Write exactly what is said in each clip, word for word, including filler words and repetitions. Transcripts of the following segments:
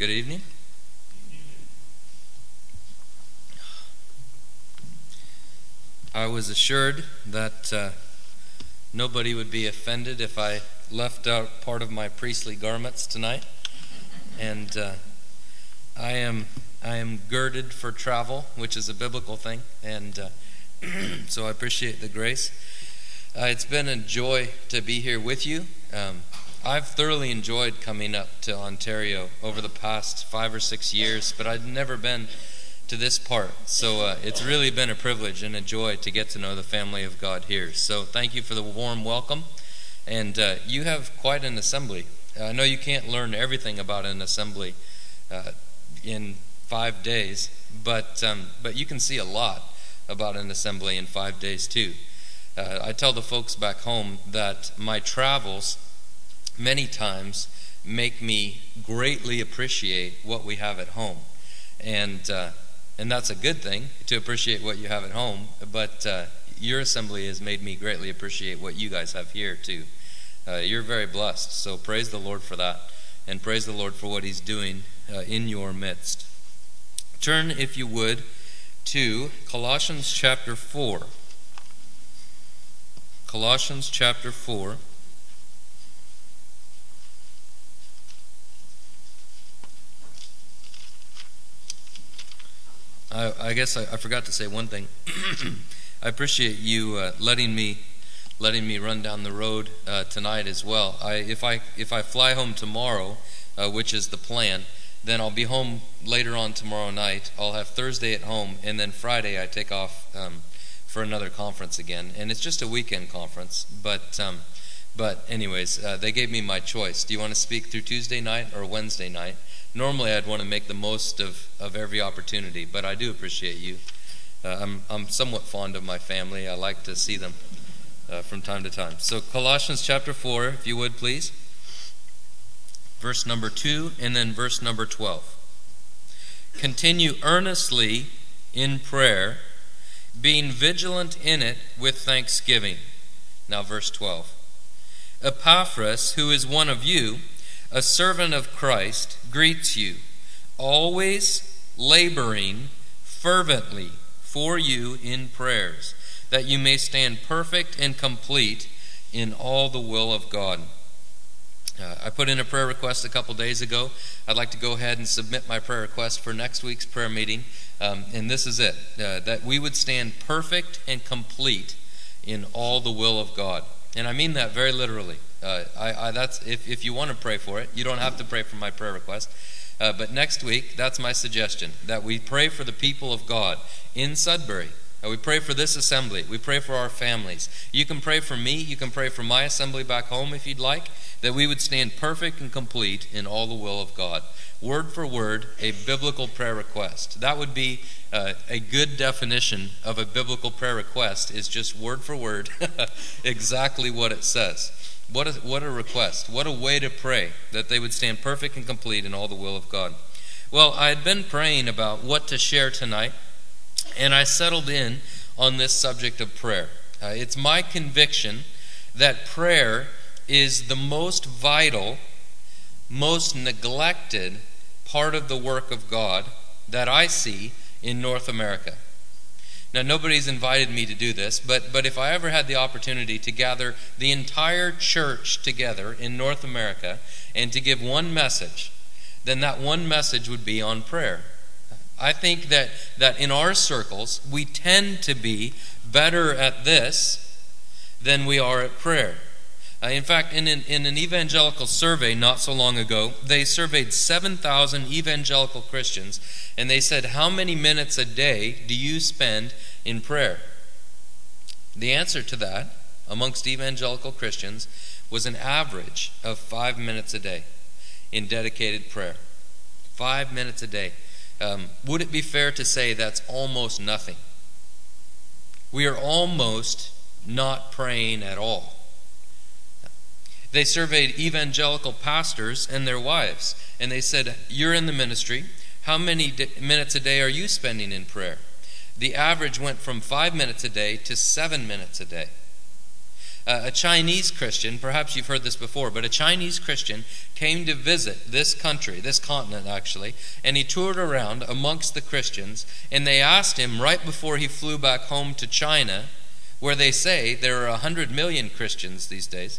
Good evening. I was assured that uh, nobody would be offended if I left out part of my priestly garments tonight, and uh, I am I am girded for travel, which is a biblical thing, and uh, so I appreciate the grace. Uh, it's been a joy to be here with you. Um, I've thoroughly enjoyed coming up to Ontario over the past five or six years, but I'd never been to this part. So uh, it's really been a privilege and a joy to get to know the family of God here. So thank you for the warm welcome. And uh, you have quite an assembly. Uh, I know you can't learn everything about an assembly uh, in five days, but um, but you can see a lot about an assembly in five days too. Uh, I tell the folks back home that my travels many times make me greatly appreciate what we have at home. And uh, and that's a good thing, to appreciate what you have at home, but uh, your assembly has made me greatly appreciate what you guys have here too. Uh, you're very blessed, so praise the Lord for that, and praise the Lord for what He's doing uh, in your midst. Turn, if you would, to Colossians chapter four. Colossians chapter four. I, I guess I, I forgot to say one thing. I appreciate you uh, letting me letting me run down the road uh, tonight as well. I, if I if I fly home tomorrow, uh, which is the plan, then I'll be home later on tomorrow night. I'll have Thursday at home, and then Friday I take off um, for another conference again. And it's just a weekend conference. But um, but anyways, uh, they gave me my choice. Do you want to speak through Tuesday night or Wednesday night? Normally, I'd want to make the most of, of every opportunity, but I do appreciate you. Uh, I'm I'm somewhat fond of my family. I like to see them uh, from time to time. So Colossians chapter four, if you would, please. Verse number two, and then verse number twelve. Continue earnestly in prayer, being vigilant in it with thanksgiving. Now verse twelve. Epaphras, who is one of you, a servant of Christ, greets you, always laboring fervently for you in prayers, that you may stand perfect and complete in all the will of God. Uh, I put in a prayer request a couple days ago. I'd like to go ahead and submit my prayer request for next week's prayer meeting, um, and this is it, uh, that we would stand perfect and complete in all the will of God. And I mean that very literally. Uh, I, I, that's if, if you want to pray for it, you don't have to pray for my prayer request. Uh, but next week, that's my suggestion, that we pray for the people of God in Sudbury. Uh, we pray for this assembly. We pray for our families. You can pray for me. You can pray for my assembly back home if you'd like, that we would stand perfect and complete in all the will of God. Word for word, a biblical prayer request. That would be uh, a good definition of a biblical prayer request, is just word for word, exactly what it says. What a, what a request. What a way to pray, that they would stand perfect and complete in all the will of God. Well, I had been praying about what to share tonight, and I settled in on this subject of prayer. Uh, it's my conviction that prayer is the most vital, most neglected part of the work of God that I see in North America. Now, nobody's invited me to do this, but, but if I ever had the opportunity to gather the entire church together in North America and to give one message, then that one message would be on prayer. I think that, that in our circles, we tend to be better at this than we are at prayer. Uh, in fact, in an, in an evangelical survey not so long ago, they surveyed seven thousand evangelical Christians, and they said, how many minutes a day do you spend in prayer? The answer to that, amongst evangelical Christians, was an average of five minutes a day in dedicated prayer. Five minutes a day. Um, would it be fair to say that's almost nothing? We are almost not praying at all. They surveyed evangelical pastors and their wives, and they said, you're in the ministry. How many di- minutes a day are you spending in prayer? The average went from five minutes a day to seven minutes a day. Uh, a Chinese Christian, perhaps you've heard this before, but a Chinese Christian came to visit this country, this continent actually, and he toured around amongst the Christians, and they asked him right before he flew back home to China, where they say there are one hundred million Christians these days.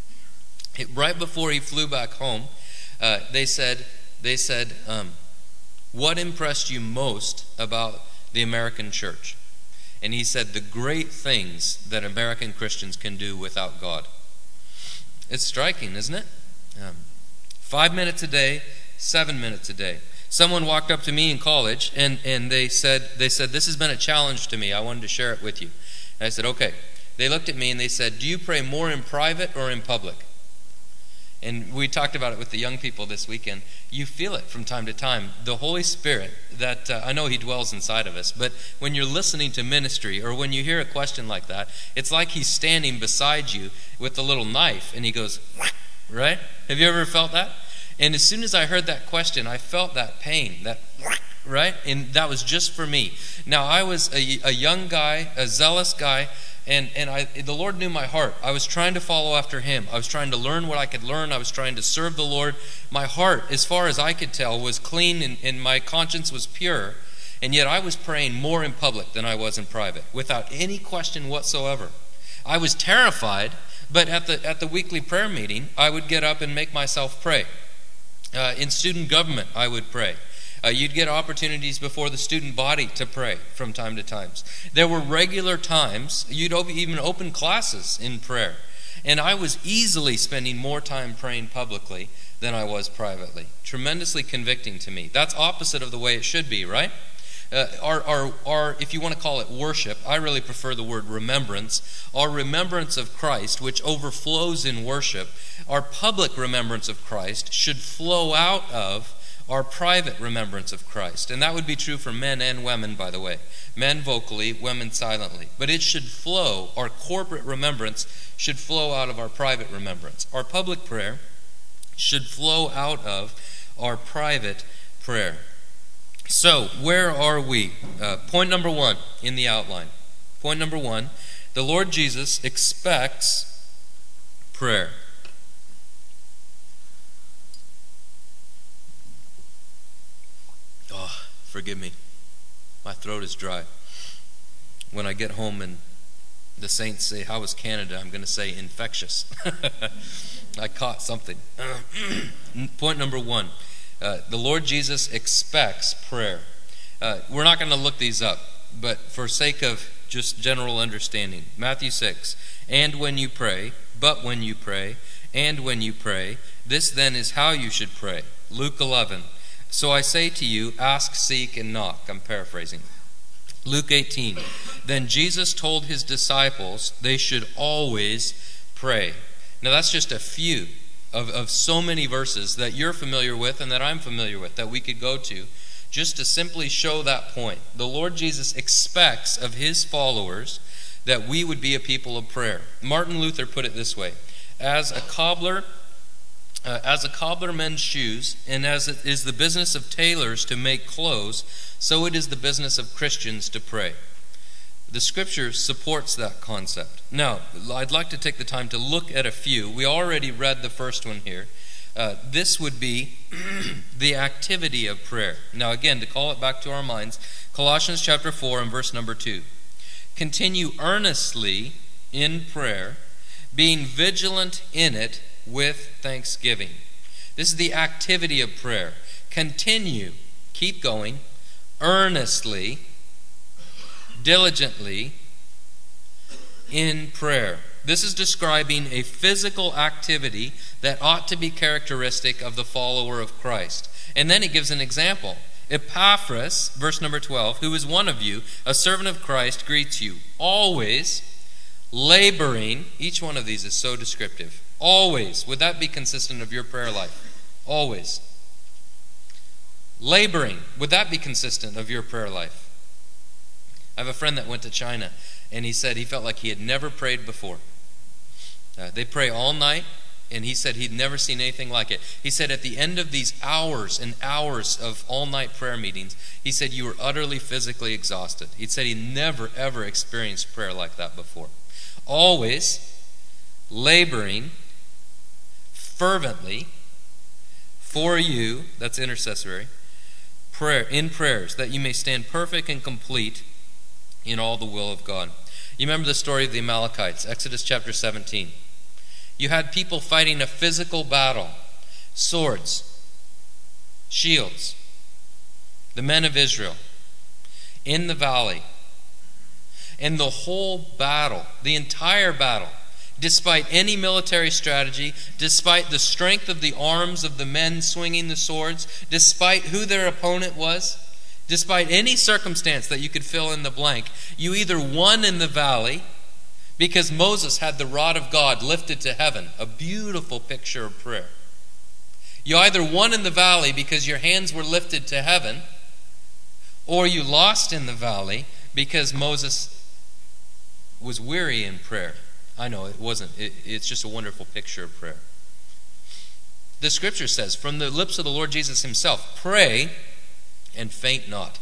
It, right before he flew back home, uh, they said, they said, um, what impressed you most about the American church? And he said, the great things that American Christians can do without God. It's striking, isn't it? Um, five minutes a day, seven minutes a day. Someone walked up to me in college, and, and they said, they said, this has been a challenge to me. I wanted to share it with you. And I said, okay. They looked at me and they said, do you pray more in private or in public? And we talked about it with the young people this weekend. You feel it from time to time. The Holy Spirit, that uh, I know He dwells inside of us, but when you're listening to ministry or when you hear a question like that, it's like He's standing beside you with a little knife and He goes, right? Have you ever felt that? And as soon as I heard that question, I felt that pain, that right? And that was just for me. Now, I was a, a young guy, a zealous guy, And and I, the Lord knew my heart. I was trying to follow after Him. I was trying to learn what I could learn. I was trying to serve the Lord. My heart, as far as I could tell, was clean and, and my conscience was pure. And yet I was praying more in public than I was in private, without any question whatsoever. I was terrified, but at the at the weekly prayer meeting, I would get up and make myself pray. Uh, in student government, I would pray. Uh, you'd get opportunities before the student body to pray from time to time. There were regular times, you'd even open classes in prayer. And I was easily spending more time praying publicly than I was privately. Tremendously convicting to me. That's opposite of the way it should be, right? Uh, our, our, our, if you want to call it worship, I really prefer the word remembrance. Our remembrance of Christ, which overflows in worship, our public remembrance of Christ should flow out of our private remembrance of Christ. And that would be true for men and women, by the way. Men vocally, women silently. But it should flow, our corporate remembrance should flow out of our private remembrance. Our public prayer should flow out of our private prayer. So, where are we? Uh, point number one in the outline. Point number one, the Lord Jesus expects prayer. Oh, forgive me. My throat is dry. When I get home and the saints say, how was Canada? I'm going to say infectious. I caught something. Point number one. Uh, the Lord Jesus expects prayer. Uh, we're not going to look these up, but for sake of just general understanding. Matthew six, and when you pray, but when you pray, and when you pray, this then is how you should pray. Luke eleven, so I say to you, ask, seek, and knock. I'm paraphrasing. Luke eighteen, then Jesus told his disciples they should always pray. Now that's just a few of, of so many verses that you're familiar with and that I'm familiar with that we could go to just to simply show that point. The Lord Jesus expects of his followers that we would be a people of prayer. Martin Luther put it this way, as a cobbler Uh, as a cobbler mends shoes, and as it is the business of tailors to make clothes, so it is the business of Christians to pray. The Scripture supports that concept. Now, I'd like to take the time to look at a few. We already read the first one here. Uh, this would be the activity of prayer. Now, again, to call it back to our minds, Colossians chapter four and verse number two. Continue earnestly in prayer, being vigilant in it, with thanksgiving. This is the activity of prayer. Continue, keep going, earnestly, diligently in prayer. This is describing a physical activity that ought to be characteristic of the follower of Christ. And then he gives an example. Epaphras, verse number twelve, who is one of you, a servant of Christ, greets you, always laboring. Each one of these is so descriptive. Always. Would that be consistent of your prayer life? Always. Laboring. Would that be consistent of your prayer life? I have a friend that went to China, and he said he felt like he had never prayed before. Uh, they pray all night, and he said he'd never seen anything like it. He said at the end of these hours and hours of all-night prayer meetings, he said you were utterly physically exhausted. He said he never, ever experienced prayer like that before. Always laboring fervently for you, that's intercessory, prayer in prayers, that you may stand perfect and complete in all the will of God. You remember the story of the Amalekites, Exodus chapter seventeen. You had people fighting a physical battle, swords, shields, the men of Israel, in the valley. And the whole battle, the entire battle, despite any military strategy, despite the strength of the arms of the men swinging the swords, despite who their opponent was, despite any circumstance that you could fill in the blank, you either won in the valley because Moses had the rod of God lifted to heaven, a beautiful picture of prayer. You either won in the valley because your hands were lifted to heaven, or you lost in the valley because Moses was weary in prayer. I know it wasn't. It, it's just a wonderful picture of prayer. The scripture says, from the lips of the Lord Jesus himself, pray and faint not.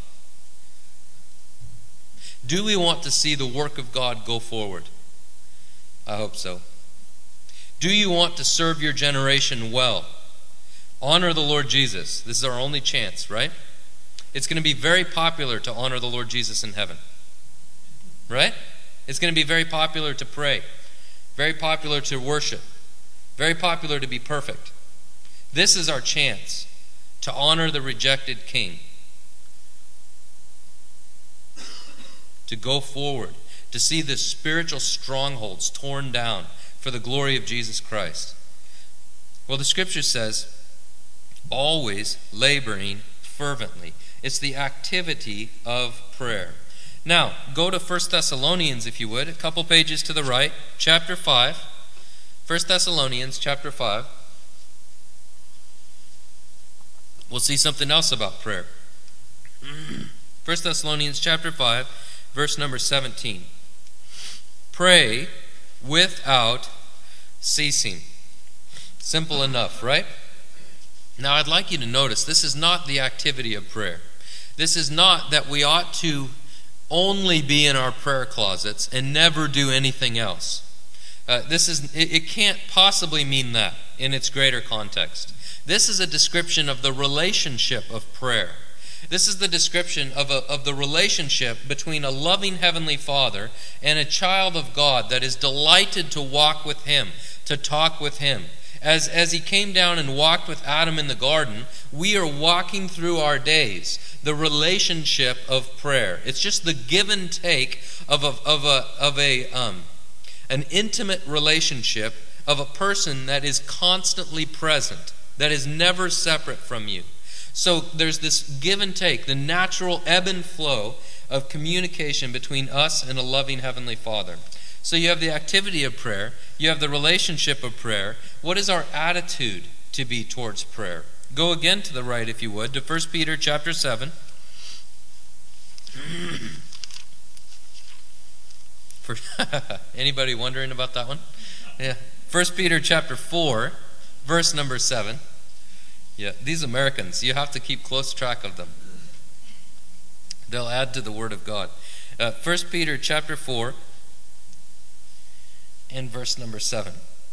Do we want to see the work of God go forward? I hope so. Do you want to serve your generation well? Honor the Lord Jesus. This is our only chance, right? It's going to be very popular to honor the Lord Jesus in heaven. Right? It's going to be very popular to pray. Very popular to worship. Very popular to be perfect. This is our chance to honor the rejected king. To go forward. To see the spiritual strongholds torn down for the glory of Jesus Christ. Well, the scripture says, always laboring fervently. It's the activity of prayer. Now, go to First Thessalonians, if you would, a couple pages to the right, chapter five. First Thessalonians, chapter five. We'll see something else about prayer. First Thessalonians, chapter five, verse number seventeen. Pray without ceasing. Simple enough, right? Now, I'd like you to notice, this is not the activity of prayer. This is not that we ought to only be in our prayer closets and never do anything else. Uh, this is it, it can't possibly mean that in its greater context. This is a description of the relationship of prayer. This is the description of, a, of the relationship between a loving Heavenly Father and a child of God that is delighted to walk with Him, to talk with Him. As, as He came down and walked with Adam in the garden, we are walking through our days the relationship of prayer. It's just the give and take of a, of a, of a um, an intimate relationship of a person that is constantly present, that is never separate from you. So there's this give and take, the natural ebb and flow of communication between us and a loving Heavenly Father. So you have the activity of prayer, you have the relationship of prayer. What is our attitude to be towards prayer? Go again to the right, if you would, to First Peter chapter seven. For anybody wondering about that one? Yeah. First Peter chapter four, verse number seven. Yeah, these Americans, you have to keep close track of them. They'll add to the Word of God. Uh, First Peter chapter four, and verse number seven.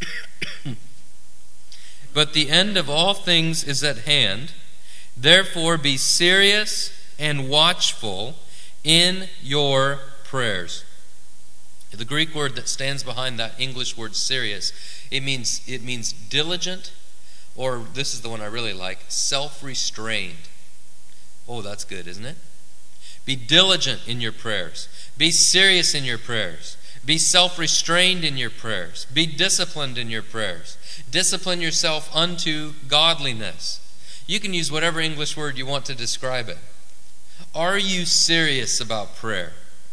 But the end of all things is at hand. Therefore be serious and watchful in your prayers. The Greek word that stands behind that English word serious, it means it means diligent, or this is the one I really like, self-restrained. Oh, that's good, isn't it? Be diligent in your prayers. Be serious in your prayers. Be self-restrained in your prayers. Be disciplined in your prayers. Discipline yourself unto godliness. You can use whatever English word you want to describe it. Are you serious about prayer?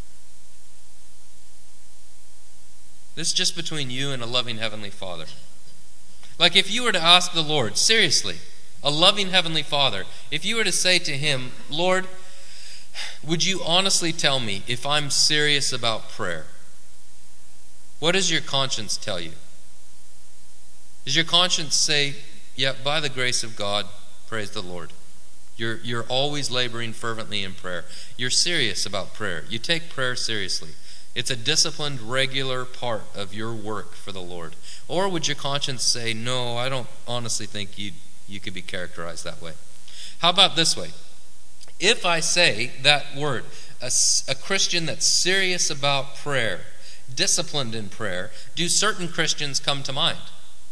This is just between you and a loving Heavenly Father. Like if you were to ask the Lord, seriously, a loving Heavenly Father, if you were to say to Him, Lord, would you honestly tell me if I'm serious about prayer? What does your conscience tell you? Does your conscience say, yeah, by the grace of God, praise the Lord. You're, you're always laboring fervently in prayer. You're serious about prayer. You take prayer seriously. It's a disciplined, regular part of your work for the Lord. Or would your conscience say, no, I don't honestly think you you could be characterized that way? How about this way? If I say that word, a, a Christian that's serious about prayer, disciplined in prayer, do certain Christians come to mind?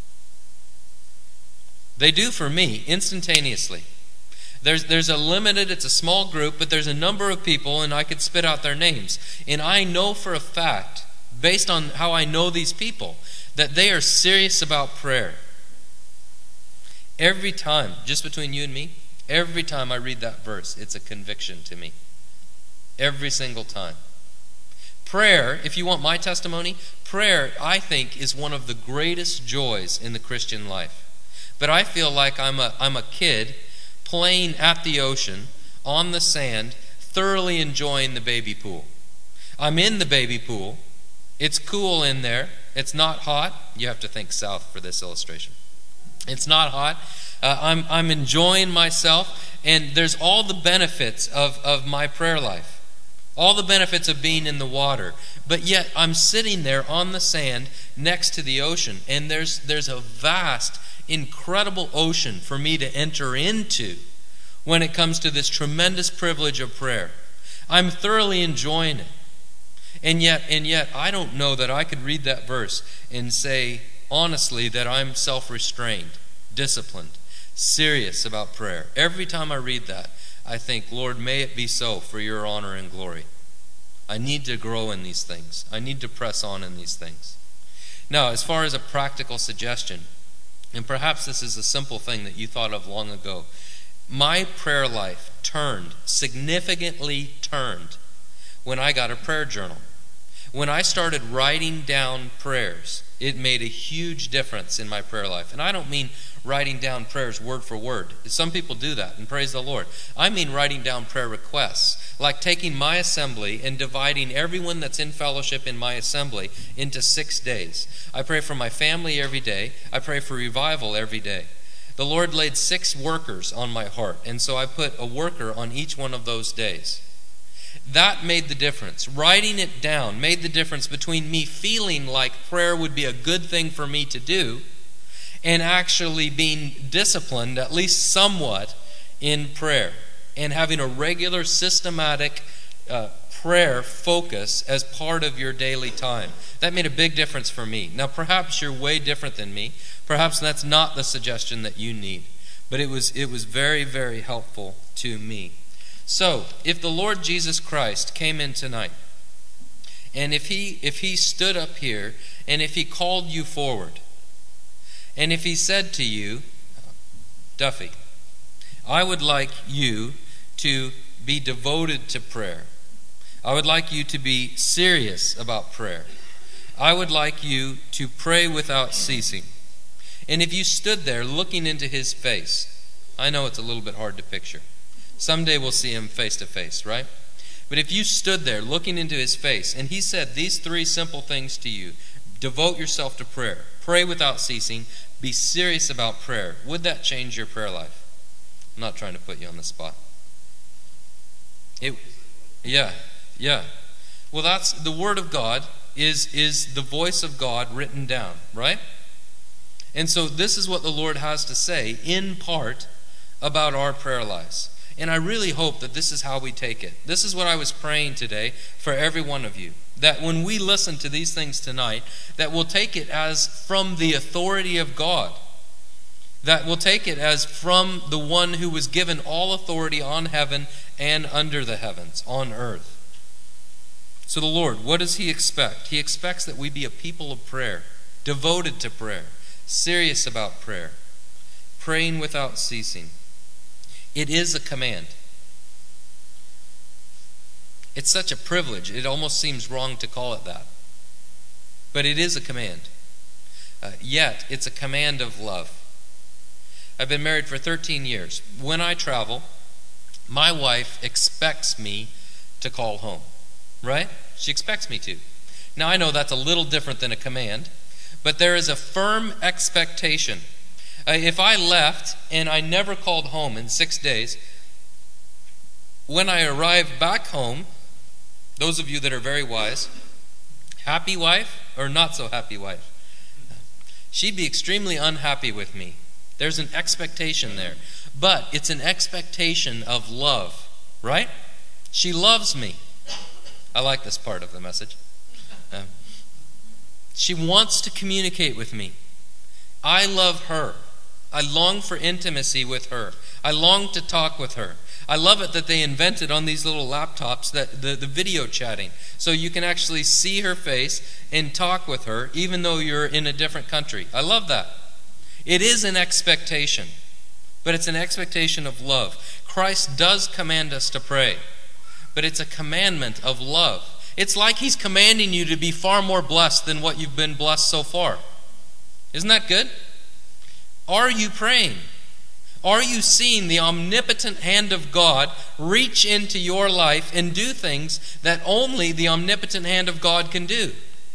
They do for me, instantaneously. There's there's a limited, it's a small group, but there's a number of people, and I could spit out their names. And I know for a fact, based on how I know these people, that they are serious about prayer. Every time, just between you and me, every time I read that verse, it's a conviction to me. Every single time. Prayer, if you want my testimony, prayer, I think, is one of the greatest joys in the Christian life. But I feel like I'm a I'm a kid playing at the ocean, on the sand, thoroughly enjoying the baby pool. I'm in the baby pool. It's cool in there. It's not hot. You have to think south for this illustration. It's not hot. Uh, I'm I'm enjoying myself, and there's all the benefits of, of my prayer life. All the benefits of being in the water. But yet I'm sitting there on the sand next to the ocean, and there's there's a vast, incredible ocean for me to enter into when it comes to this tremendous privilege of prayer. I'm thoroughly enjoying it. And yet, and yet, I don't know that I could read that verse and say honestly that I'm self-restrained, disciplined, serious about prayer. Every time I read that, I think, Lord, may it be so for your honor and glory. I need to grow in these things. I need to press on in these things. Now, as far as a practical suggestion, and perhaps this is a simple thing that you thought of long ago, my prayer life turned, significantly turned, when I got a prayer journal. When I started writing down prayers, it made a huge difference in my prayer life. And I don't mean writing down prayers word for word. Some people do that, and praise the Lord. I mean writing down prayer requests, like taking my assembly and dividing everyone that's in fellowship in my assembly into six days. I pray for my family every day. I pray for revival every day. The Lord laid six workers on my heart, and so I put a worker on each one of those days. That made the difference. Writing it down made the difference between me feeling like prayer would be a good thing for me to do and actually being disciplined, at least somewhat, in prayer and having a regular, systematic uh, prayer focus as part of your daily time. That made a big difference for me. Now, perhaps you're way different than me. Perhaps that's not the suggestion that you need. But it was it was very, very helpful to me. So, if the Lord Jesus Christ came in tonight, and if he if he stood up here, and if he called you forward, and if he said to you, Duffy, I would like you to be devoted to prayer. I would like you to be serious about prayer. I would like you to pray without ceasing. And if you stood there looking into his face, I know it's a little bit hard to picture. Someday we'll see him face to face, right? But if you stood there looking into his face and he said these three simple things to you, devote yourself to prayer, pray without ceasing, be serious about prayer, would that change your prayer life? I'm not trying to put you on the spot. It, yeah, yeah. Well, that's the Word of God is, is the voice of God written down, right? And so this is what the Lord has to say in part about our prayer lives. And I really hope that this is how we take it. This is what I was praying today for every one of you. That when we listen to these things tonight, that we'll take it as from the authority of God. That we'll take it as from the one who was given all authority on heaven and under the heavens, on earth. So the Lord, what does he expect? He expects that we be a people of prayer, devoted to prayer, serious about prayer, praying without ceasing. It is a command. It's such a privilege, it almost seems wrong to call it that. But it is a command. Uh, yet, it's a command of love. I've been married for thirteen years. When I travel, my wife expects me to call home. Right? She expects me to. Now, I know that's a little different than a command, but there is a firm expectation. Uh, if I left and I never called home in six days, when I arrive back home, those of you that are very wise, Happy wife or not so happy wife? She'd be extremely unhappy with me. There's an expectation there. But it's an expectation of love, right? She loves me. I like this part of the message. Uh, she wants to communicate with me. I love her. I long for intimacy with her. I long to talk with her. I love it that they invented on these little laptops that the, the video chatting. So you can actually see her face and talk with her even though you're in a different country. I love that. It is an expectation, but it's an expectation of love. Christ does command us to pray, but it's a commandment of love. It's like he's commanding you to be far more blessed than what you've been blessed so far. Isn't that good? Are you praying? Are you seeing the omnipotent hand of God reach into your life and do things that only the omnipotent hand of God can do?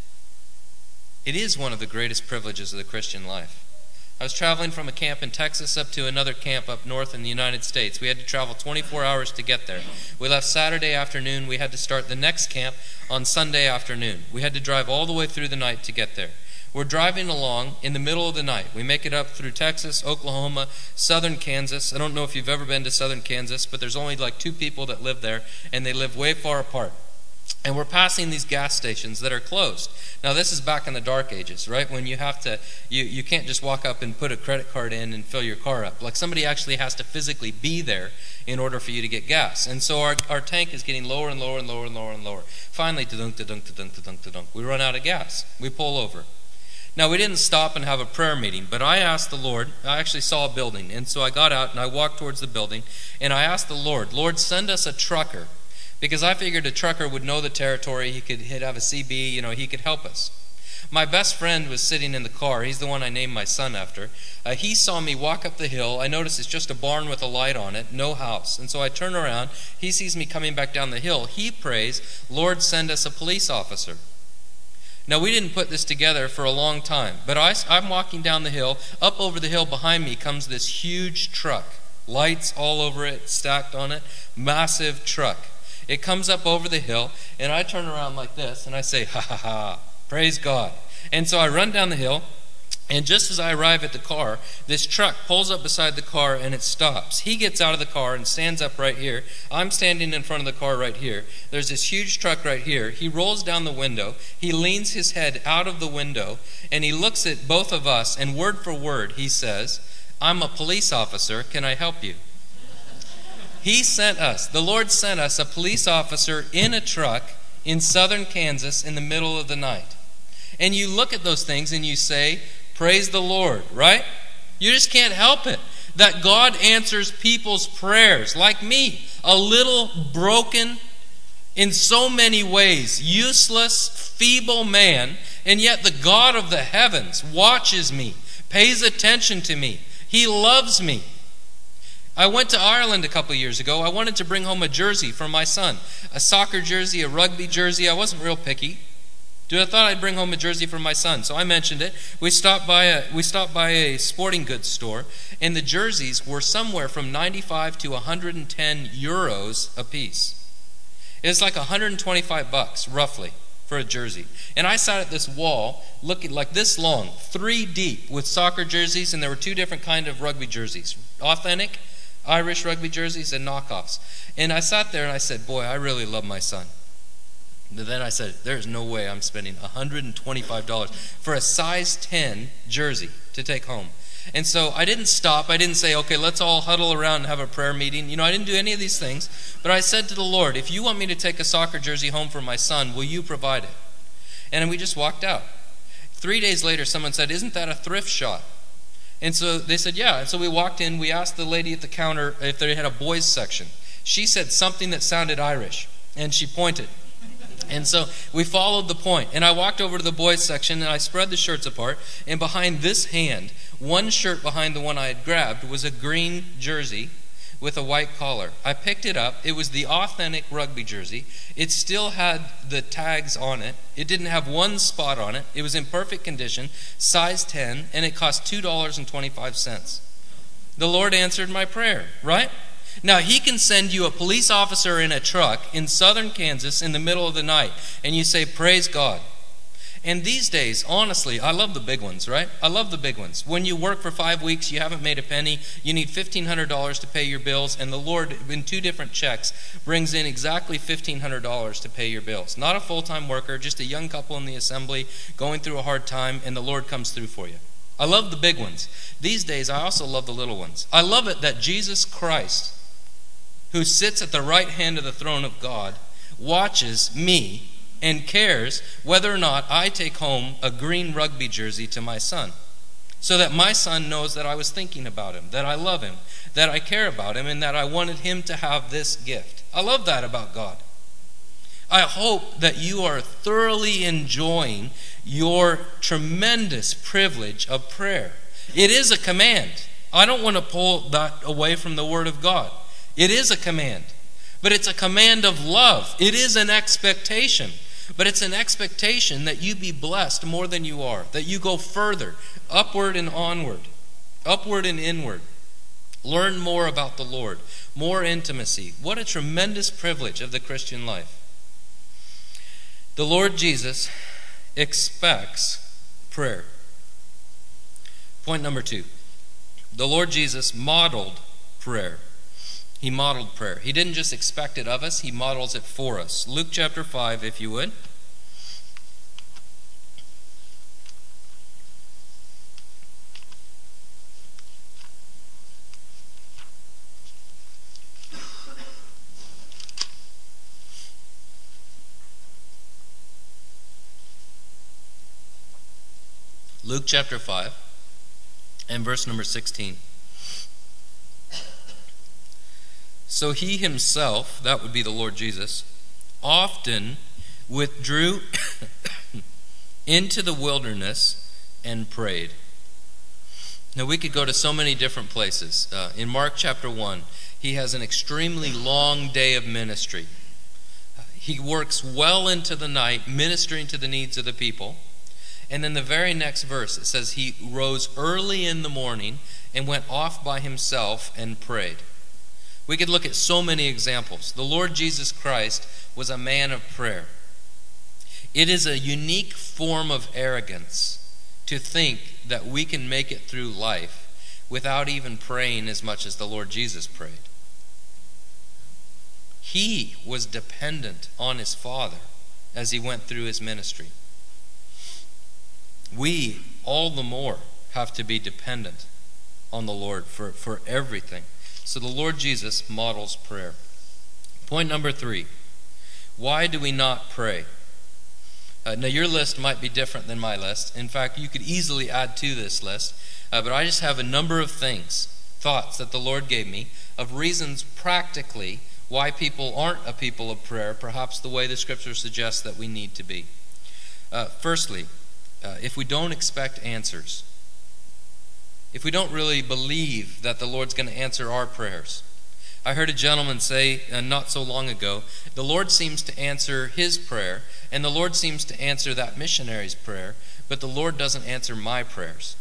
It is one of the greatest privileges of the Christian life. I was traveling from a camp in Texas up to another camp up north in the United States. We had to travel twenty-four hours to get there. We left Saturday afternoon. We had to start the next camp on Sunday afternoon. We had to drive all the way through the night to get there. We're driving along in the middle of the night. We make it up through Texas, Oklahoma, southern Kansas. I don't know if you've ever been to southern Kansas, but there's only like two people that live there, and they live way far apart. And we're passing these gas stations that are closed. Now, this is back in the dark ages, right? When you have to, you, you can't just walk up and put a credit card in and fill your car up. Like somebody actually has to physically be there in order for you to get gas. And so our, our tank is getting lower and lower and lower and lower and lower. Finally, da-dunk, da-dunk, da-dunk, da-dunk, da-dunk. We run out of gas. We pull over. Now, we didn't stop and have a prayer meeting, but I asked the Lord. I actually saw a building, and so I got out and I walked towards the building, and I asked the Lord, Lord, send us a trucker, because I figured a trucker would know the territory. He could he'd have a C B, you know, he could help us. My best friend was sitting in the car. He's the one I named my son after. Uh, he saw me walk up the hill. I noticed it's just a barn with a light on it, no house. And so I turn around. He sees me coming back down the hill. He prays, Lord, send us a police officer. Now, we didn't put this together for a long time, but I, I'm walking down the hill. Up over the hill behind me comes this huge truck. Lights all over it, stacked on it. Massive truck. It comes up over the hill, and I turn around like this, and I say, ha ha ha, praise God. And so I run down the hill, and just as I arrive at the car, this truck pulls up beside the car, and it stops. He gets out of the car and stands up right here. I'm standing in front of the car right here. There's this huge truck right here. He rolls down the window. He leans his head out of the window, and he looks at both of us, and word for word, he says, I'm a police officer. Can I help you? He sent us, the Lord sent us a police officer in a truck in southern Kansas in the middle of the night. And you look at those things and you say, praise the Lord, right? You just can't help it. That God answers people's prayers, like me, a little broken, in so many ways, useless, feeble man, and yet the God of the heavens watches me, pays attention to me. He loves me. I went to Ireland a couple years ago. I wanted to bring home a jersey for my son. A soccer jersey, a rugby jersey. I wasn't real picky. Dude, I thought I'd bring home a jersey for my son. So I mentioned it. We stopped by a we stopped by a sporting goods store, and the jerseys were somewhere from ninety-five to one hundred ten euros a piece. It's like one hundred twenty-five bucks, roughly, for a jersey. And I sat at this wall, looking like this long, three deep, with soccer jerseys, and there were two different kind of rugby jerseys. Authentic Irish rugby jerseys and knockoffs. And I sat there and I said, boy, I really love my son. But then I said, there's no way I'm spending one hundred twenty-five dollars for a size ten jersey to take home. And so I didn't stop. I didn't say, okay, let's all huddle around and have a prayer meeting. You know, I didn't do any of these things. But I said to the Lord, if you want me to take a soccer jersey home for my son, will you provide it? And we just walked out. Three days later, someone said, isn't that a thrift shop? And so they said, yeah. And so we walked in. We asked the lady at the counter if they had a boys section. She said something that sounded Irish, and she pointed. And so we followed the point. And I walked over to the boys section, and I spread the shirts apart. And behind this hand, one shirt behind the one I had grabbed, was a green jersey with a white collar. I picked it up. It was the authentic rugby jersey. It still had the tags on it. It didn't have one spot on it. It was in perfect condition, size ten, and it cost two dollars and twenty-five cents. The Lord answered my prayer, right? Now, He can send you a police officer in a truck in southern Kansas in the middle of the night, and you say, praise God. And these days, honestly, I love the big ones, right? I love the big ones. When you work for five weeks, you haven't made a penny, you need fifteen hundred dollars to pay your bills, and the Lord, in two different checks, brings in exactly fifteen hundred dollars to pay your bills. Not a full-time worker, just a young couple in the assembly going through a hard time, and the Lord comes through for you. I love the big ones. These days, I also love the little ones. I love it that Jesus Christ, who sits at the right hand of the throne of God, watches me and cares whether or not I take home a green rugby jersey to my son, so that my son knows that I was thinking about him, that I love him, that I care about him, and that I wanted him to have this gift. I love that about God. I hope that you are thoroughly enjoying your tremendous privilege of prayer. It is a command. I don't want to pull that away from the Word of God. It is a command, but it's a command of love. It is an expectation. But it's an expectation that you be blessed more than you are, that you go further, upward and onward, upward and inward. Learn more about the Lord, more intimacy. What a tremendous privilege of the Christian life. The Lord Jesus expects prayer. Point number two. The Lord Jesus modeled prayer. He modeled prayer. He didn't just expect it of us, he models it for us. Luke chapter five, if you would. Luke chapter five and verse number sixteen. So he himself, that would be the Lord Jesus, often withdrew into the wilderness and prayed. Now we could go to so many different places. Uh, in Mark chapter one, he has an extremely long day of ministry. Uh, he works well into the night ministering to the needs of the people. And in the very next verse it says he rose early in the morning and went off by himself and prayed. We could look at so many examples. The Lord Jesus Christ was a man of prayer. It is a unique form of arrogance to think that we can make it through life without even praying as much as the Lord Jesus prayed. He was dependent on his Father as he went through his ministry. We, all the more, have to be dependent on the Lord for, for everything. So the Lord Jesus models prayer. Point number three. Why do we not pray? Uh, now your list might be different than my list. In fact, you could easily add to this list. Uh, but I just have a number of things, thoughts that the Lord gave me, of reasons practically why people aren't a people of prayer, perhaps the way the Scripture suggests that we need to be. Uh, firstly, uh, if we don't expect answers, if we don't really believe that the Lord's going to answer our prayers. I heard a gentleman say uh, not so long ago, the Lord seems to answer his prayer, and the Lord seems to answer that missionary's prayer, but the Lord doesn't answer my prayers.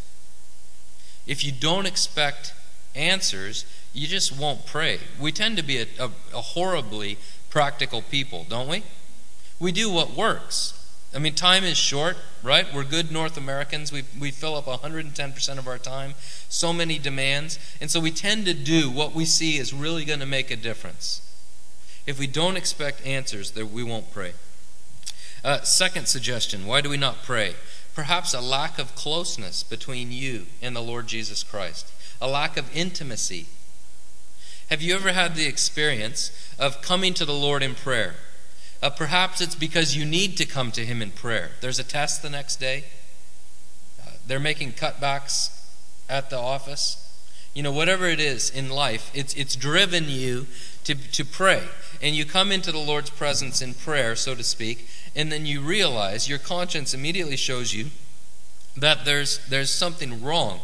If you don't expect answers, you just won't pray. We tend to be a, a, a horribly practical people, don't we? We do what works. I mean, time is short, right? We're good North Americans. We we fill up one hundred ten percent of our time. So many demands. And so we tend to do what we see is really going to make a difference. If we don't expect answers, then we won't pray. Uh, second suggestion, why do we not pray? Perhaps a lack of closeness between you and the Lord Jesus Christ. A lack of intimacy. Have you ever had the experience of coming to the Lord in prayer? Uh, perhaps it's because you need to come to him in prayer. There's a test the next day. Uh, they're making cutbacks at the office. You know, whatever it is in life, it's it's driven you to, to pray. And you come into the Lord's presence in prayer, so to speak, and then you realize, your conscience immediately shows you that there's there's something wrong.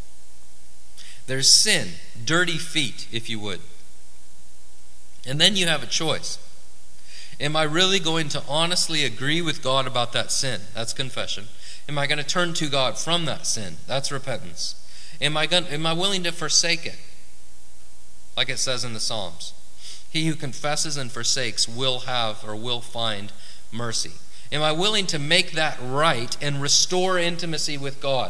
There's sin, dirty feet, if you would. And then you have a choice. Am I really going to honestly agree with God about that sin? That's confession. Am I going to turn to God from that sin? That's repentance. Am I going, am I willing to forsake it? Like it says in the Psalms. He who confesses and forsakes will have or will find mercy. Am I willing to make that right and restore intimacy with God?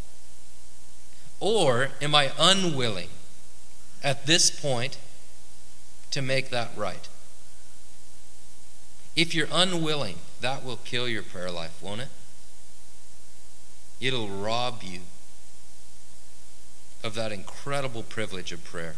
Or am I unwilling at this point to make that right? If you're unwilling, that will kill your prayer life, won't it? It'll rob you of that incredible privilege of prayer.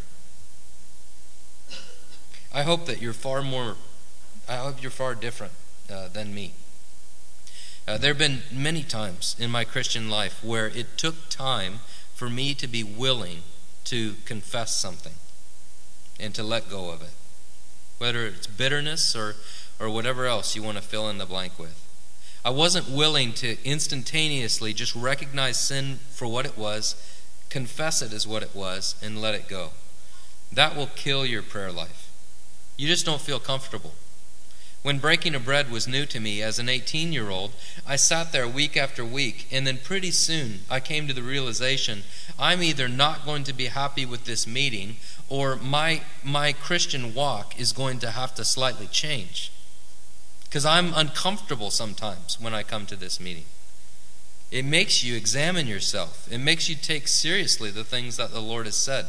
I hope that you're far more, I hope you're far different uh, than me. Uh, there have been many times in my Christian life where it took time for me to be willing to confess something and to let go of it. Whether it's bitterness or, or whatever else you want to fill in the blank with. I wasn't willing to instantaneously just recognize sin for what it was, confess it as what it was, and let it go. That will kill your prayer life. You just don't feel comfortable. When breaking of bread was new to me as an eighteen-year-old, I sat there week after week, and then pretty soon I came to the realization I'm either not going to be happy with this meeting or my, my Christian walk is going to have to slightly change. Because I'm uncomfortable sometimes when I come to this meeting. It makes you examine yourself. It makes you take seriously the things that the Lord has said.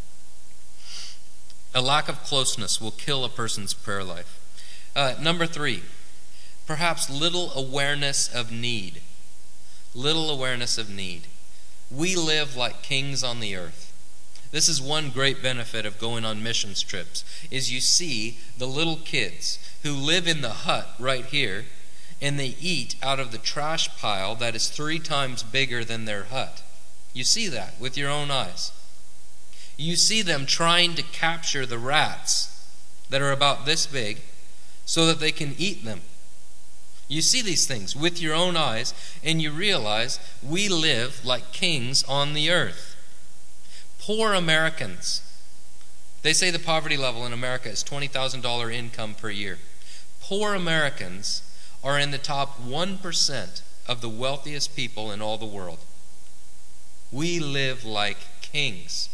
A lack of closeness will kill a person's prayer life. Uh, number three, perhaps little awareness of need. Little awareness of need. We live like kings on the earth. This is one great benefit of going on missions trips, is you see the little kids who live in the hut right here, and they eat out of the trash pile that is three times bigger than their hut. You see that with your own eyes. You see them trying to capture the rats that are about this big so that they can eat them. You see these things with your own eyes, and you realize we live like kings on the earth. Poor Americans. They say the poverty level in America is twenty thousand dollars income per year. Poor Americans are in the top one percent of the wealthiest people in all the world. We live like kings.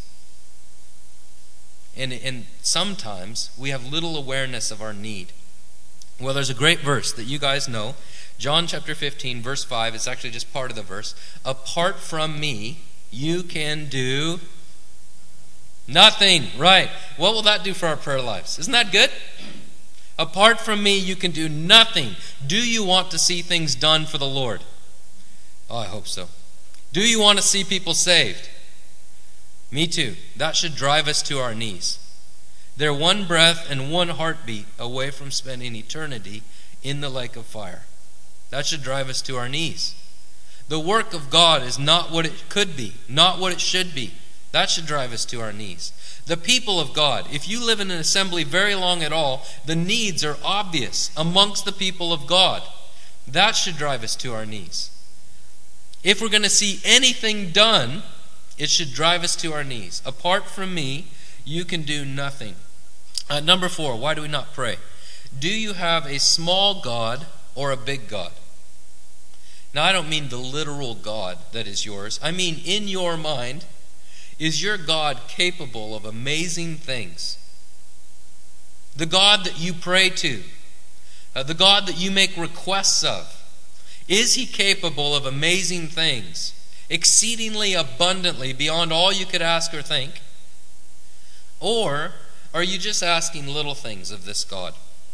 And, and sometimes we have little awareness of our need. Well, there's a great verse that you guys know. John chapter fifteen, verse five. It's actually just part of the verse. Apart from me, you can do nothing. Right. What will that do for our prayer lives? Isn't that good? Apart from me, you can do nothing. Do you want to see things done for the Lord? Oh, I hope so. Do you want to see people saved? Me too. That should drive us to our knees. They're one breath and one heartbeat away from spending eternity in the lake of fire. That should drive us to our knees. The work of God is not what it could be, not what it should be. That should drive us to our knees. The people of God, if you live in an assembly very long at all, the needs are obvious amongst the people of God. That should drive us to our knees. If we're going to see anything done, it should drive us to our knees. Apart from me, you can do nothing. Uh, number four, why do we not pray? Do you have a small God or a big God? Now, I don't mean the literal God that is yours. I mean, in your mind, is your God capable of amazing things? The God that you pray to, uh, the God that you make requests of, is he capable of amazing things, exceedingly abundantly beyond all you could ask or think? Or are you just asking little things of this God?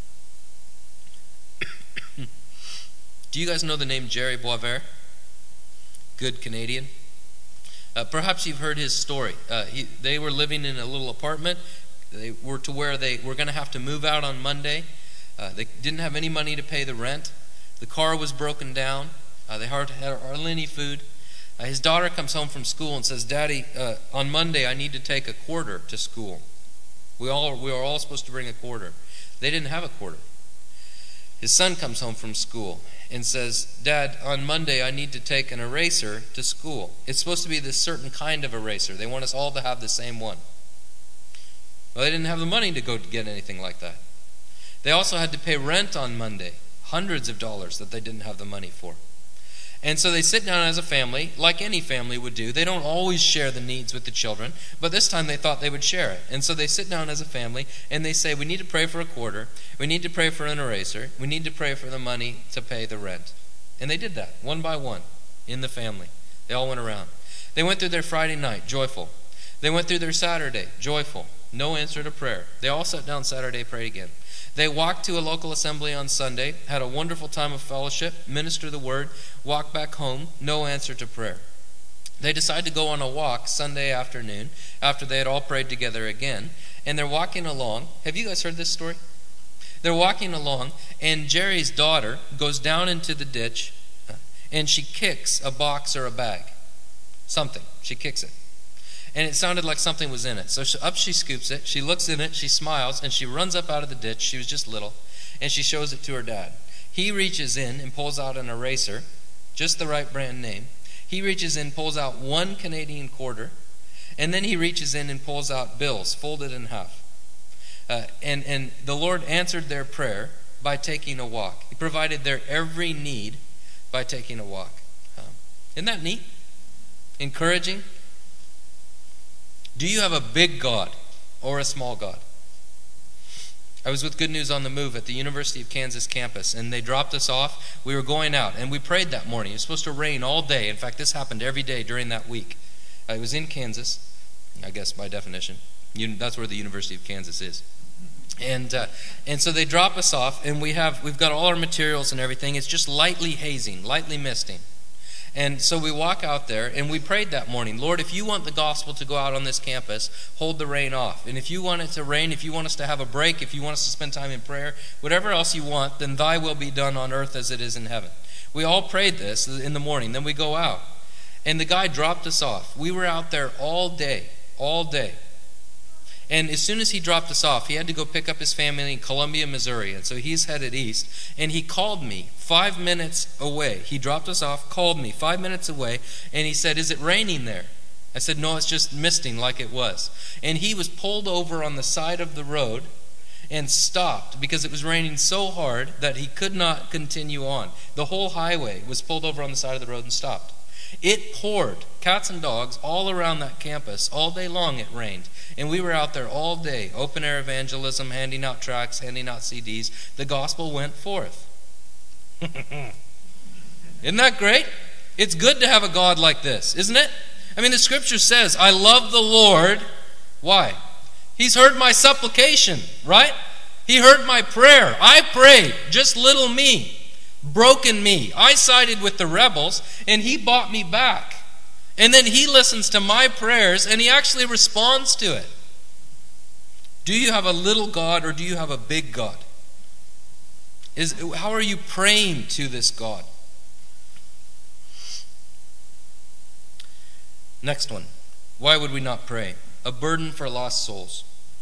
Do you guys know the name Jerry Boisvert? Good Canadian. Uh, perhaps you've heard his story. Uh, he, they were living in a little apartment. They were to where they were going to have to move out on Monday. Uh, they didn't have any money to pay the rent. The car was broken down. Uh, they hardly had hardly any food. Uh, his daughter comes home from school and says, "Daddy, uh, on Monday I need to take a quarter to school. We all we are all supposed to bring a quarter." They didn't have a quarter. His son comes home from school and says, "Dad, on Monday I need to take an eraser to school. It's supposed to be this certain kind of eraser. They want us all to have the same one." Well, they didn't have the money to go get anything like that. They also had to pay rent on Monday, hundreds of dollars that they didn't have the money for. And so they sit down as a family, like any family would do. They don't always share the needs with the children, but this time they thought they would share it. And so they sit down as a family, and they say, we need to pray for a quarter, we need to pray for an eraser, we need to pray for the money to pay the rent. And they did that, one by one, in the family. They all went around. They went through their Friday night, joyful. They went through their Saturday, joyful. No answer to prayer. They all sat down Saturday, prayed again. They walked to a local assembly on Sunday, had a wonderful time of fellowship, ministered the word, walked back home, no answer to prayer. They decided to go on a walk Sunday afternoon after they had all prayed together again, and they're walking along. Have you guys heard this story? They're walking along, and Jerry's daughter goes down into the ditch, and she kicks a box or a bag. Something. She kicks it. And it sounded like something was in it. So she, up she scoops it, she looks in it, she smiles, and she runs up out of the ditch. She was just little, and she shows it to her dad. He reaches in and pulls out an eraser, just the right brand name. He reaches in, pulls out one Canadian quarter, and then he reaches in and pulls out bills, folded in half. Uh, and, and the Lord answered their prayer by taking a walk. He provided their every need by taking a walk. Um, isn't that neat? Encouraging? Do you have a big God or a small God? I was with Good News on the Move at the University of Kansas campus, and they dropped us off. We were going out, and we prayed that morning. It was supposed to rain all day. In fact, this happened every day during that week. Uh, it was in Kansas, I guess by definition. You, that's where the University of Kansas is. And uh, and so they drop us off, and we have we've got all our materials and everything. It's just lightly hazing, lightly misting. And so we walk out there, and we prayed that morning, Lord, if you want the gospel to go out on this campus, hold the rain off. And if you want it to rain, if you want us to have a break, if you want us to spend time in prayer, whatever else you want, then thy will be done on earth as it is in heaven. We all prayed this in the morning. Then we go out. And the guy dropped us off. We were out there all day, all day. And as soon as he dropped us off, he had to go pick up his family in Columbia, Missouri. And so he's headed east. And he called me five minutes away. He dropped us off, called me five minutes away, and he said, is it raining there? I said, no, it's just misting like it was. And he was pulled over on the side of the road and stopped because it was raining so hard that he could not continue on. The whole highway was pulled over on the side of the road and stopped. It poured, cats and dogs, all around that campus. All day long it rained. And we were out there all day, open air evangelism, handing out tracts, handing out C Ds. The gospel went forth. Isn't that great? It's good to have a God like this, isn't it? I mean, the scripture says, I love the Lord. Why? He's heard my supplication, right? He heard my prayer. I prayed, just little me. Broken me. I sided with the rebels, and he bought me back. And then he listens to my prayers, and he actually responds to it. Do you have a little God, or do you have a big God? Is, how are you praying to this God? Next one. Why would we not pray? A burden for lost souls.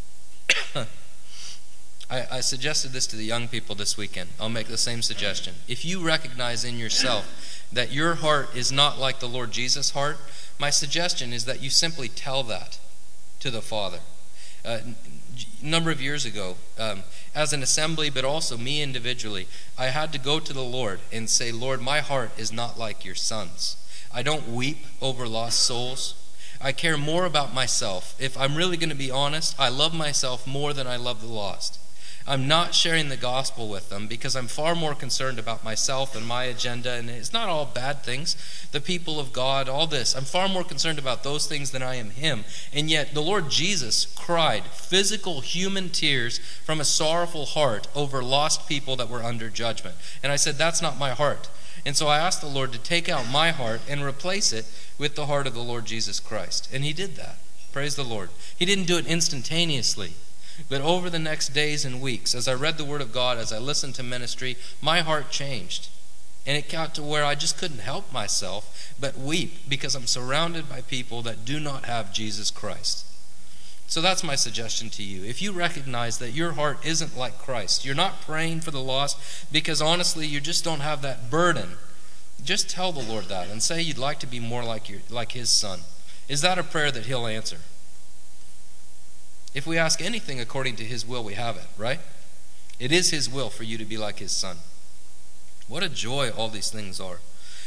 I, I suggested this to the young people this weekend. I'll make the same suggestion. If you recognize in yourself that your heart is not like the Lord Jesus' heart, my suggestion is that you simply tell that to the Father. Uh, a number of years ago, um, as an assembly, but also me individually, I had to go to the Lord and say, Lord, my heart is not like your son's. I don't weep over lost souls. I care more about myself. If I'm really going to be honest, I love myself more than I love the lost. I'm not sharing the gospel with them because I'm far more concerned about myself and my agenda. And it's not all bad things. The people of God, all this. I'm far more concerned about those things than I am him. And yet the Lord Jesus cried physical human tears from a sorrowful heart over lost people that were under judgment. And I said, that's not my heart. And so I asked the Lord to take out my heart and replace it with the heart of the Lord Jesus Christ. And he did that. Praise the Lord. He didn't do it instantaneously. But over the next days and weeks, as I read the Word of God, as I listened to ministry, my heart changed. And it got to where I just couldn't help myself but weep because I'm surrounded by people that do not have Jesus Christ. So that's my suggestion to you. If you recognize that your heart isn't like Christ, you're not praying for the lost because honestly you just don't have that burden, just tell the Lord that and say you'd like to be more like your, like his son. Is that a prayer that he'll answer? If we ask anything according to his will, we have it, right? It is his will for you to be like his son. What a joy all these things are.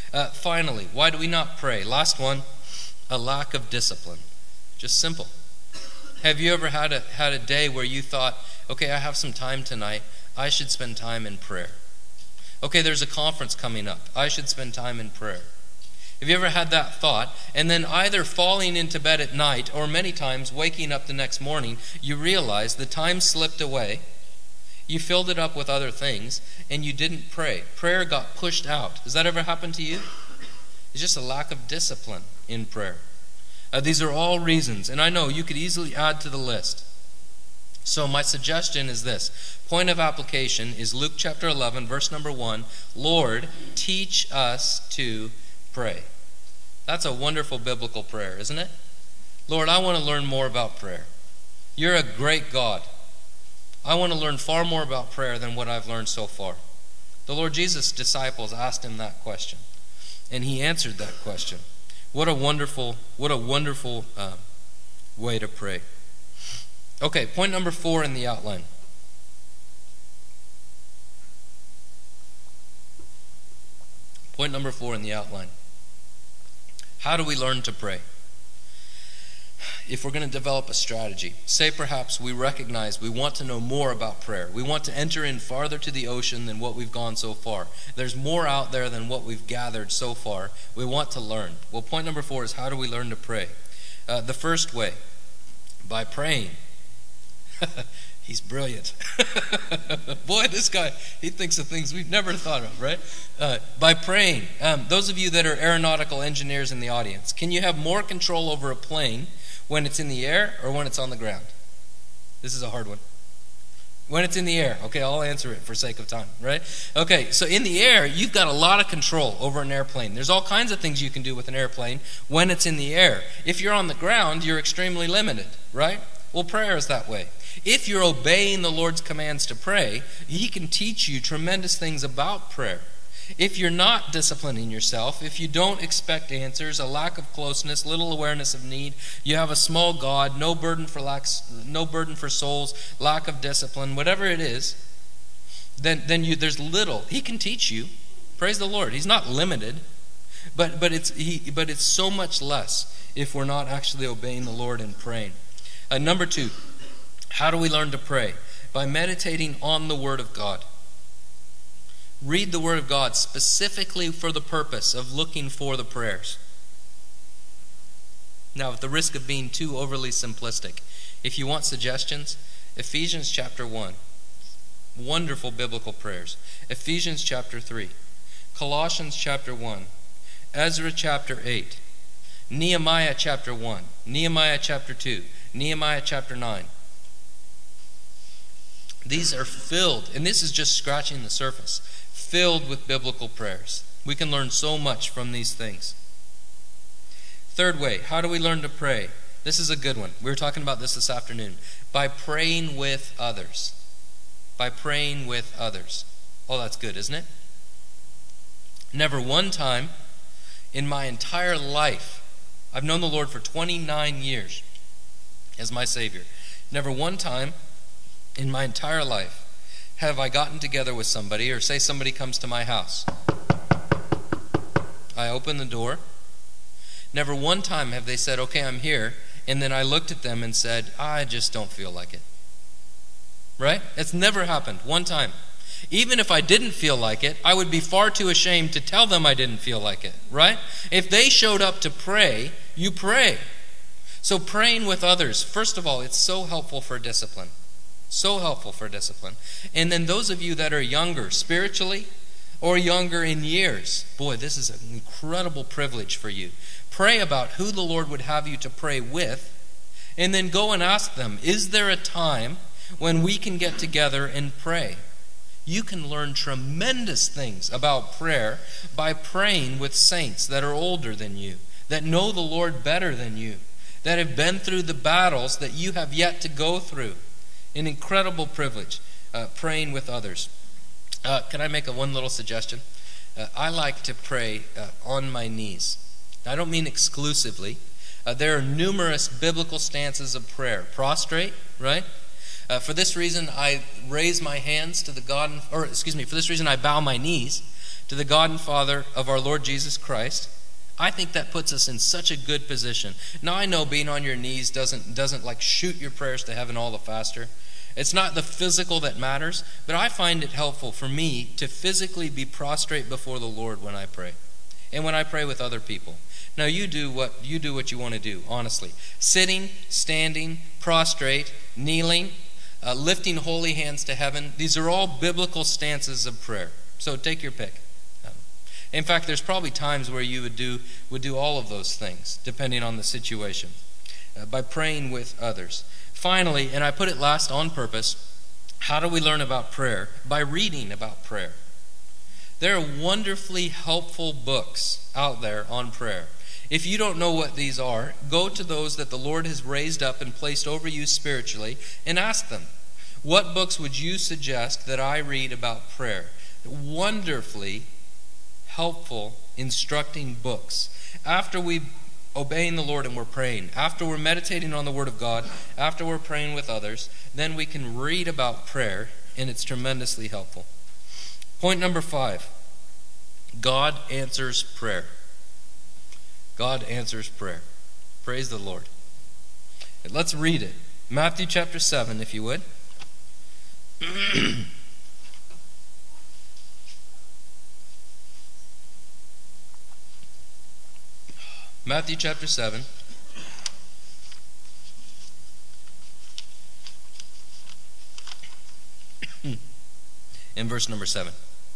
Uh, finally, why do we not pray? Last one, a lack of discipline. Just simple. Have you ever had a, had a day where you thought, okay, I have some time tonight, I should spend time in prayer? Okay, there's a conference coming up, I should spend time in prayer. Have you ever had that thought, and then either falling into bed at night or many times waking up the next morning, you realize the time slipped away, you filled it up with other things, and you didn't pray. Prayer got pushed out. Has that ever happened to you? It's just a lack of discipline in prayer. Uh, these are all reasons, and I know you could easily add to the list. So my suggestion is this. Point of application is Luke chapter eleven, verse number one. Lord, teach us to pray. That's a wonderful biblical prayer, isn't it? Lord, I want to learn more about prayer. You're a great God. I want to learn far more about prayer than what I've learned so far. The Lord Jesus' disciples asked him that question, and he answered that question. What a wonderful, what a wonderful uh, way to pray. Okay, point number four in the outline. Point number four in the outline. How do we learn to pray? If we're going to develop a strategy, say perhaps we recognize we want to know more about prayer. We want to enter in farther to the ocean than what we've gone so far. There's more out there than what we've gathered so far. We want to learn. Well, point number four is how do we learn to pray? Uh, the first way, by praying. He's brilliant. Boy, this guy, he thinks of things we've never thought of, right? Uh, by praying. Um, those of you that are aeronautical engineers in the audience, can you have more control over a plane when it's in the air or when it's on the ground? This is a hard one. When it's in the air. Okay, I'll answer it for sake of time, right? Okay, so in the air, you've got a lot of control over an airplane. There's all kinds of things you can do with an airplane when it's in the air. If you're on the ground, you're extremely limited, right? Well, prayer is that way. If you're obeying the Lord's commands to pray, He can teach you tremendous things about prayer. If you're not disciplining yourself, if you don't expect answers, a lack of closeness, little awareness of need, you have a small God, no burden for lacks, no burden for souls, lack of discipline, whatever it is, then then you there's little. He can teach you. Praise the Lord. He's not limited, but but it's he but it's so much less if we're not actually obeying the Lord and praying. Uh, number two, how do we learn to pray? By meditating on the Word of God. Read the Word of God specifically for the purpose of looking for the prayers. Now, at the risk of being too overly simplistic, if you want suggestions, Ephesians chapter one. Wonderful biblical prayers. Ephesians chapter three. Colossians chapter one. Ezra chapter eight. Nehemiah chapter one. Nehemiah chapter two. Nehemiah chapter nine. These are filled, and this is just scratching the surface, filled with biblical prayers. We can learn so much from these things. Third way, how do we learn to pray? This is a good one. We were talking about this this afternoon. By praying with others. By praying with others. Oh, that's good, isn't it? Never one time in my entire life, I've known the Lord for twenty-nine years as my Savior. Never one time in my entire life have I gotten together with somebody, or say somebody comes to my house. I open the door. Never one time have they said, okay, I'm here, and then I looked at them and said, I just don't feel like it. Right? It's never happened. One time. Even if I didn't feel like it, I would be far too ashamed to tell them I didn't feel like it. Right? If they showed up to pray, you pray. So praying with others, first of all, it's so helpful for discipline. So helpful for discipline. And then those of you that are younger spiritually or younger in years, boy, this is an incredible privilege for you. Pray about who the Lord would have you to pray with, and then go and ask them, is there a time when we can get together and pray? You can learn tremendous things about prayer by praying with saints that are older than you, that know the Lord better than you, that have been through the battles that you have yet to go through. An incredible privilege, uh, praying with others. Uh, can I make a one little suggestion? Uh, I like to pray uh, on my knees. I don't mean exclusively. Uh, there are numerous biblical stances of prayer. Prostrate, right? Uh, for this reason, I raise my hands to the God, or excuse me, for this reason, I bow my knees to the God and Father of our Lord Jesus Christ, I think that puts us in such a good position. Now, I know being on your knees doesn't doesn't like shoot your prayers to heaven all the faster. It's not the physical that matters, but I find it helpful for me to physically be prostrate before the Lord when I pray, and when I pray with other people. Now, you do what you do what you want to do, honestly. Sitting, standing, prostrate, kneeling, uh, lifting holy hands to heaven. These are all biblical stances of prayer. So take your pick. In fact, there's probably times where you would do would do all of those things, depending on the situation, uh, by praying with others. Finally, and I put it last on purpose, how do we learn about prayer? By reading about prayer. There are wonderfully helpful books out there on prayer. If you don't know what these are, go to those that the Lord has raised up and placed over you spiritually and ask them, what books would you suggest that I read about prayer? Wonderfully helpful, instructing books. After we obeying the Lord and we're praying, after we're meditating on the Word of God, after we're praying with others, then we can read about prayer, and it's tremendously helpful. Point number five, God answers prayer. God answers prayer. Praise the Lord. Let's read it. Matthew chapter seven, if you would. Matthew chapter seven. In verse number seven.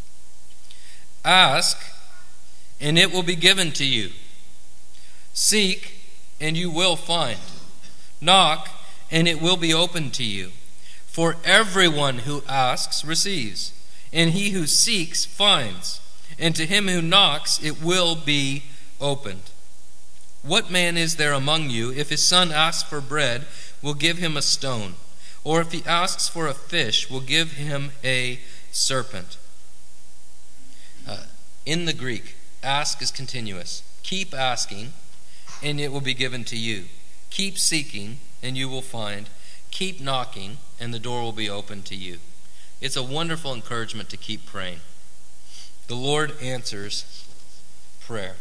Ask, and it will be given to you. Seek, and you will find. Knock, and it will be opened to you. For everyone who asks receives, and he who seeks finds, and to him who knocks it will be opened. What man is there among you, if his son asks for bread, will give him a stone? Or if he asks for a fish, will give him a serpent? Uh, in the Greek, ask is continuous. Keep asking, and it will be given to you. Keep seeking, and you will find. Keep knocking, and the door will be opened to you. It's a wonderful encouragement to keep praying. The Lord answers prayer.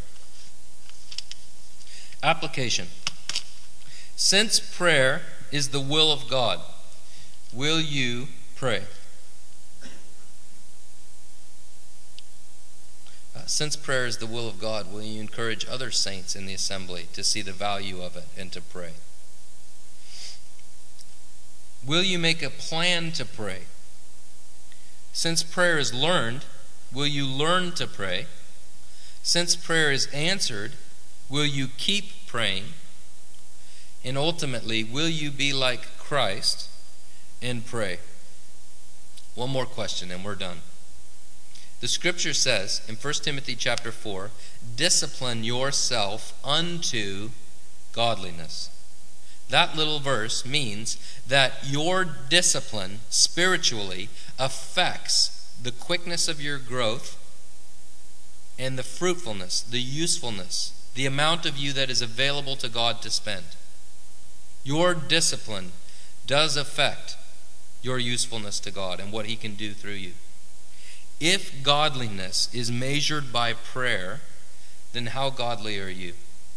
Application. Since prayer is the will of God, will you pray? Uh, since prayer is the will of God, will you encourage other saints in the assembly to see the value of it and to pray? Will you make a plan to pray? Since prayer is learned, will you learn to pray? Since prayer is answered, will you keep praying? And ultimately, will you be like Christ and pray? One more question and we're done. The scripture says in First Timothy chapter four, discipline yourself unto godliness. That little verse means that your discipline spiritually affects the quickness of your growth and the fruitfulness, the usefulness, the amount of you that is available to God to spend. Your discipline does affect your usefulness to God and what He can do through you. If godliness is measured by prayer, then how godly are you?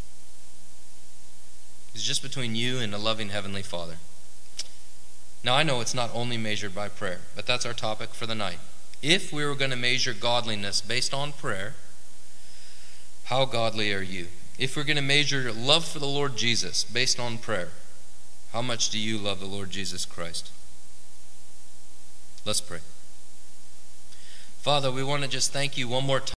It's just between you and a loving Heavenly Father. Now, I know it's not only measured by prayer, but that's our topic for the night. If we were going to measure godliness based on prayer, how godly are you? If we're going to measure love for the Lord Jesus based on prayer, how much do you love the Lord Jesus Christ? Let's pray. Father, we want to just thank you one more time.